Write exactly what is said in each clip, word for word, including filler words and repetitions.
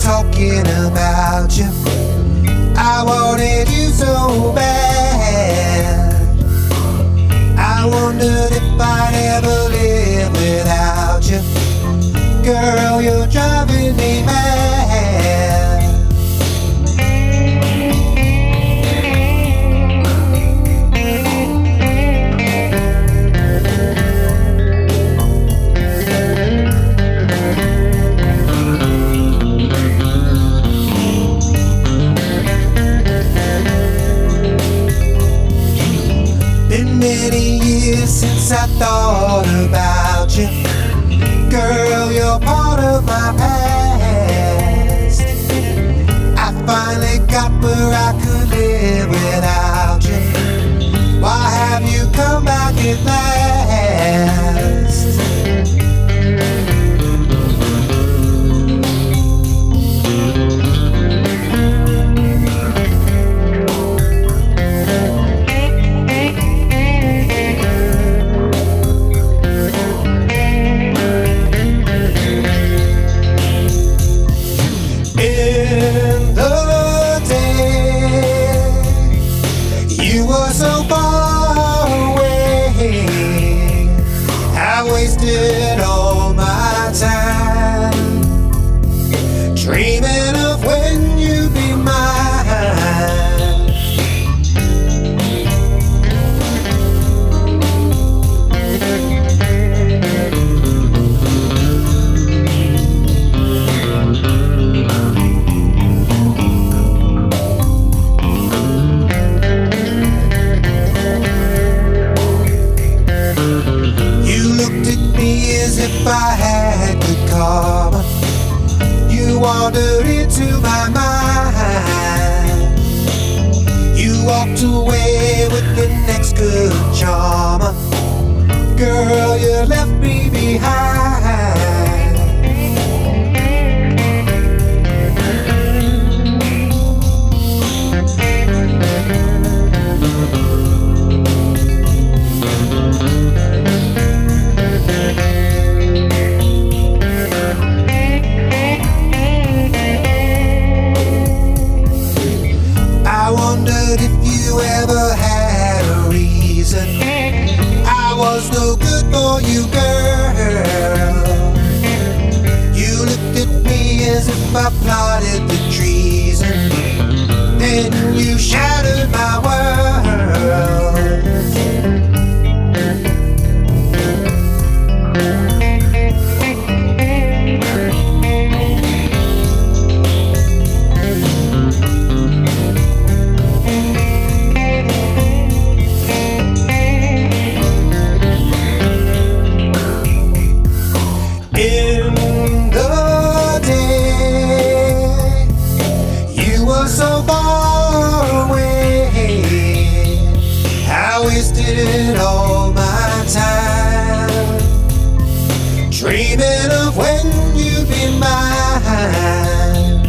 talking about you. I wanted you so bad. I wondered if I'd ever live without you. Girl, you're driving me mad. Been many years since I thought about you. Girl, you're part of my past. I finally got where I could live without you. Why have you come back at last? So far away, I wasted all my time dreaming of when you'd be mine. As if I had good karma, you wandered into my mind. You walked away with the next good charmer. Girl, you left me behind. I wondered if you ever had a reason. I was no good for you, girl. You looked at me as if I plotted the treason. Then you shattered my world. So far away, I wasted all my time dreaming of when you'd be mine.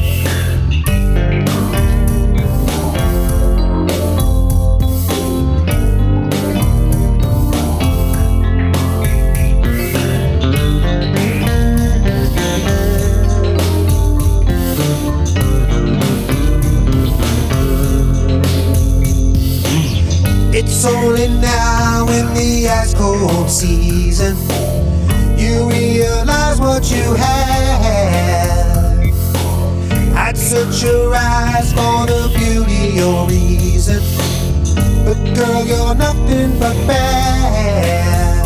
It's only now in the ice cold season you realize what you had. I'd search your eyes for the beauty or reason, but girl, you're nothing but bad.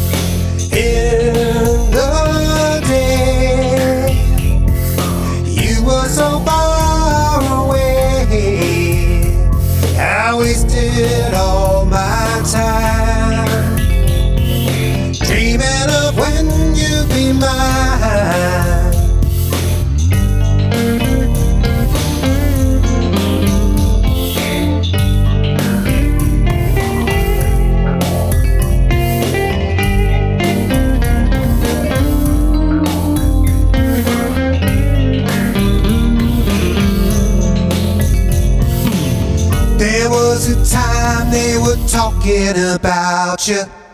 In the day, you were so far away, I wasted all my time dreaming of when you'd be mine. There was a time they were talking about you.